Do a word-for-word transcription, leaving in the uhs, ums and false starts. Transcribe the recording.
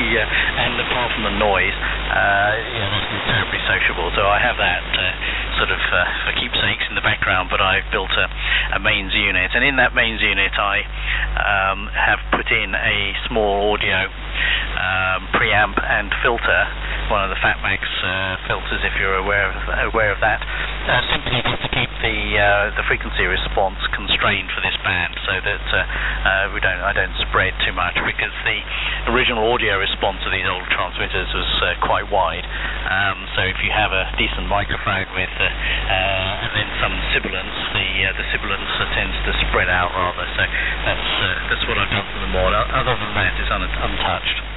uh, and apart from the noise, uh, yeah, that's terribly sociable. So I have that uh, sort of uh, for keepsakes in the background, but I've built a, a mains unit, and in that mains unit I um, have put in a small audio um, preamp and filter, one of the Fatmax uh, filters, if you're aware of, aware of that, uh, simply just to keep the uh, the frequency response constrained for this band, so that uh, uh, we don't I don't spread too much, because the original audio response of these old transmitters was uh, quite wide. Um, so if you have a decent microphone with uh, uh, and then some sibilance, the uh, the sibilance uh, tends to spread out rather. So that's uh, that's what I've done to the mod. Other than that, it's un- untouched.